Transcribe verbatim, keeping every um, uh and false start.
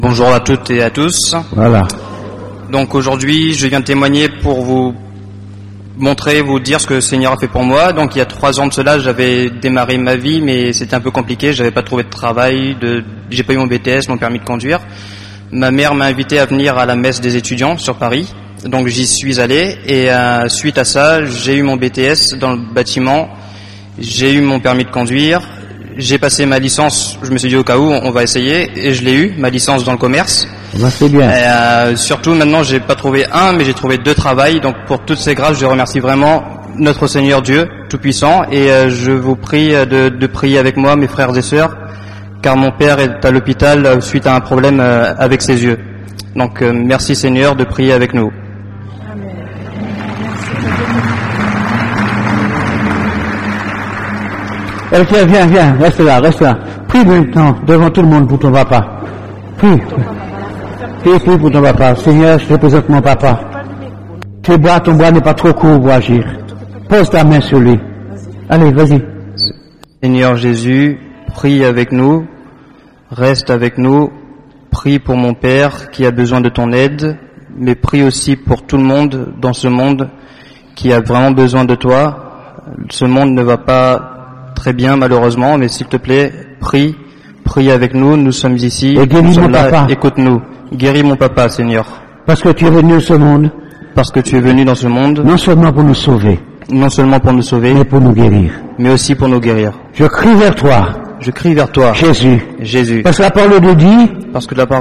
Bonjour à toutes et à tous. Voilà. Donc aujourd'hui, je viens témoigner pour vous montrer, vous dire ce que le Seigneur a fait pour moi. Donc il y a trois ans de cela, j'avais démarré ma vie, mais c'était un peu compliqué. J'avais pas trouvé de travail, de... j'ai pas eu mon B T S, mon permis de conduire. Ma mère m'a invité à venir à la messe des étudiants sur Paris. Donc j'y suis allé et euh, suite à ça, j'ai eu mon B T S dans le bâtiment. J'ai eu mon permis de conduire. J'ai passé ma licence, je me suis dit au cas où, on va essayer, et je l'ai eu, ma licence dans le commerce. Ben, c'est bien. Et, euh, surtout maintenant, j'ai pas trouvé un, mais j'ai trouvé deux travails. Donc pour toutes ces grâces, je remercie vraiment notre Seigneur Dieu Tout-Puissant, et euh, je vous prie de, de prier avec moi, mes frères et sœurs, car mon père est à l'hôpital euh, suite à un problème euh, avec ses yeux. Donc euh, merci Seigneur de prier avec nous. Elle fait, viens, viens, reste là, reste là. Prie maintenant, devant tout le monde pour ton papa. Prie. Prie, prie pour ton papa. Seigneur, je te présente mon papa. Tes bras, ton bras n'est pas trop court pour agir. Pose ta main sur lui. Allez, vas-y. Seigneur Jésus, prie avec nous, reste avec nous, prie pour mon père qui a besoin de ton aide, mais prie aussi pour tout le monde dans ce monde qui a vraiment besoin de toi. Ce monde ne va pas très bien malheureusement, mais s'il te plaît, prie, prie avec nous, nous sommes ici, et guéris nous sommes mon là, papa. Écoute-nous, guéris mon papa Seigneur. Parce que tu es venu dans ce monde. Parce que tu es venu dans ce monde, Non seulement pour nous sauver, non seulement pour nous sauver, mais pour nous guérir. mais aussi pour nous guérir. Je crie vers toi, Je crie vers toi, Jésus. Jésus, Parce que la parole de dit, parce que la parole